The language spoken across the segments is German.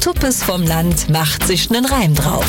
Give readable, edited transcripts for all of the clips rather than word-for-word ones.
Tuppes vom Land macht sich nen Reim drauf.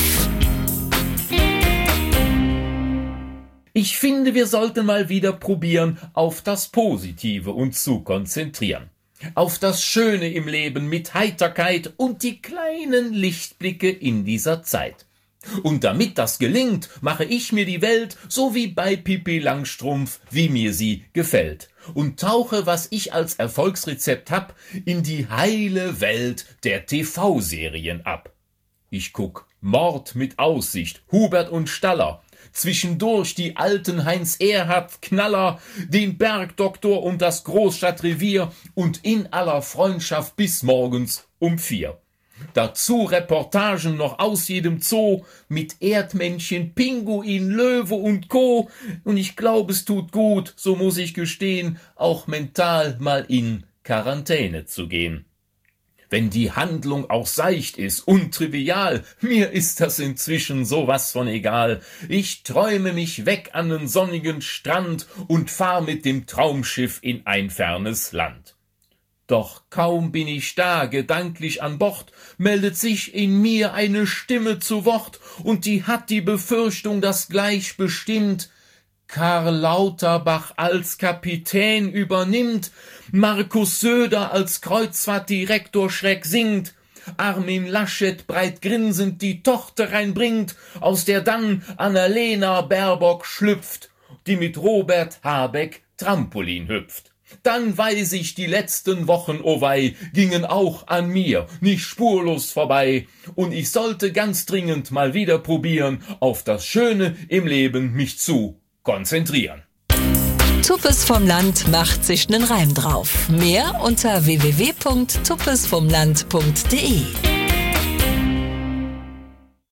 Ich finde, wir sollten mal wieder probieren, auf das Positive uns zu konzentrieren. Auf das Schöne im Leben mit Heiterkeit und die kleinen Lichtblicke in dieser Zeit. Und damit das gelingt, mache ich mir die Welt, so wie bei Pippi Langstrumpf, wie mir sie gefällt. Und tauche, was ich als Erfolgsrezept hab, in die heile Welt der TV-Serien ab. Ich guck Mord mit Aussicht, Hubert und Staller, zwischendurch die alten Heinz-Erhardt-Knaller, den Bergdoktor und das Großstadtrevier und in aller Freundschaft bis morgens um 4. Dazu Reportagen noch aus jedem Zoo mit Erdmännchen, Pinguin, Löwe und Co. Und ich glaube, es tut gut, so muss ich gestehen, auch mental mal in Quarantäne zu gehen. Wenn die Handlung auch seicht ist, untrivial, mir ist das inzwischen sowas von egal. Ich träume mich weg an den sonnigen Strand und fahr mit dem Traumschiff in ein fernes Land. Doch kaum bin ich da, gedanklich an Bord, meldet sich in mir eine Stimme zu Wort, und die hat die Befürchtung, dass gleich bestimmt Karl Lauterbach als Kapitän übernimmt, Markus Söder als Kreuzfahrtdirektor schreck singt, Armin Laschet breit grinsend die Tochter reinbringt, aus der dann Annalena Baerbock schlüpft, die mit Robert Habeck Trampolin hüpft. Dann weiß ich, die letzten Wochen, oh wei, gingen auch an mir nicht spurlos vorbei, und ich sollte ganz dringend mal wieder probieren, auf das Schöne im Leben mich zu konzentrieren. Tuppes vom Land macht sich nen Reim drauf. Mehr unter www.tuppesvomland.de.